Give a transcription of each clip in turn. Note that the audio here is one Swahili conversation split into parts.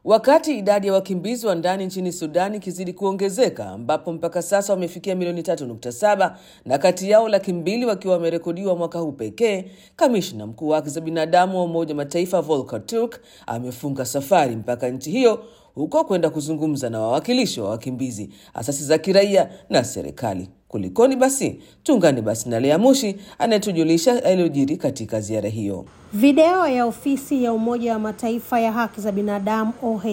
Wakati idadi ya wakimbizi wa ndani nchini Sudan ikizidi kuongezeka, ambapo mpaka sasa wamefikia milioni 3.7 na kati yao 200,000 wakiwa wamerekodiwa mwaka huu pekee, kamishna mkuu wa haki za binadamu wa Umoja wa Mataifa Volker Turk amefunga safari mpaka nchi hiyo huko kwenda kuzungumza na wawakilishi wa wakimbizi, asasi za kiraia na serikali. Kulikoni basi? Tuungane basi na Lea Mushi anayetujulisha yaliyojiri katika ziara hiyo. Video ya ofisi ya Umoja wa Mataifa ya haki za binadamu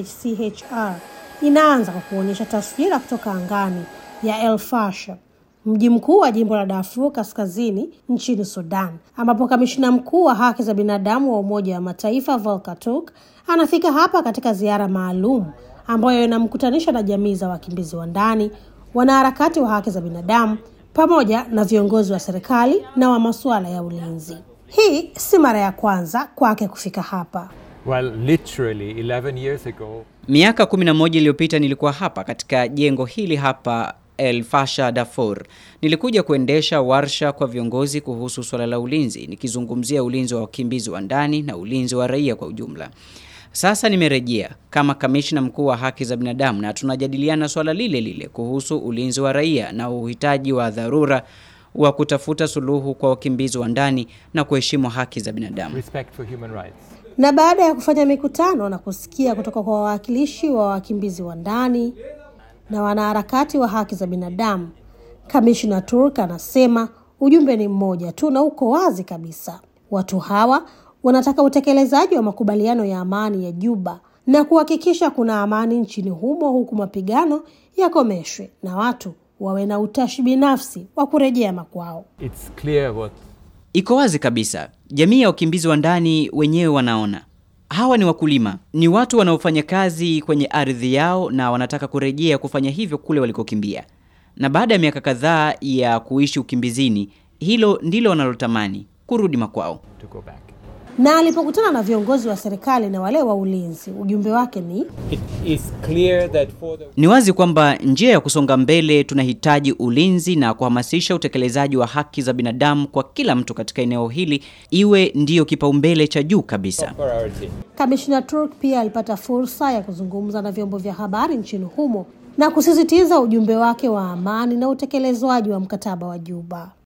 OHCHR inaanza kwa kuonyesha taswira kutoka angani ya El Fasher, mji mkuu wa jimbo la Darfur Kaskazini nchini Sudan, ambapo kamishna mkuu wa haki za binadamu wa Umoja wa Mataifa Volker Turk anafika hapa katika ziara maalum ambayo inamkutanisha na jamii za wakimbizi wa ndani, wanaharakati wa haki za binadamu pamoja na viongozi wa serikali na wa masuala ya ulinzi. Hii si mara ya kwanza kwake kufika hapa. Well, literally 11 years ago. Miaka 11 iliyopita nilikuwa hapa katika jengo hili hapa El Fasher, Darfur. Nilikuja kuendesha warsha kwa viongozi kuhusu swala la ulinzi, nikizungumzia ulinzi wa wakimbizi wa ndani na ulinzi wa raia kwa ujumla. Sasa nimerejea kama kamishna mkuu wa haki za binadamu na tunajadiliana swala lile lile kuhusu ulinzi wa raia na uhitaji wa dharura wa kutafuta suluhu kwa wakimbizi wa ndani na kuheshimu haki za binadamu. Respect for human rights. Na baada ya kufanya mikutano na kusikia kutoka kwa wawakilishi wa wakimbizi wa ndani na wanaharakati wa haki za binadamu, kamishna Turk anasema ujumbe ni mmoja tu na uko wazi kabisa. Watu hawa wanataka utekelezaji wa makubaliano ya amani ya Juba na kuhakikisha kuna amani nchini humo, huku mapigano yakomeshwe na watu wawe na utashi binafsi wa kurejea makwao. It's clear what Iko wazi kabisa. Jamii ya wakimbizi wa ndani wenyewe wanaona. Hawa ni wakulima, ni watu wanaofanya kazi kwenye ardhi yao na wanataka kurejea kufanya hivyo kule walikokimbia. Na baada ya miaka kadhaa ya kuishi ukimbizini, hilo ndilo wanalotamani, kurudi makwao. to go back. Na alipokutana na viongozi wa serikali na wale wa ulinzi, ujumbe wake ni It is clear that Ni wazi kwamba njia ya kusonga mbele tunahitaji ulinzi na kuhamasisha utekelezaji wa haki za binadamu kwa kila mtu katika eneo hili iwe ndiyo kipaumbele cha juu kabisa. Kamishna Turk pia alipata fursa ya kuzungumza na vyombo vya habari nchini humo na kusisitiza ujumbe wake wa amani na utekelezwaji wa mkataba wa Juba.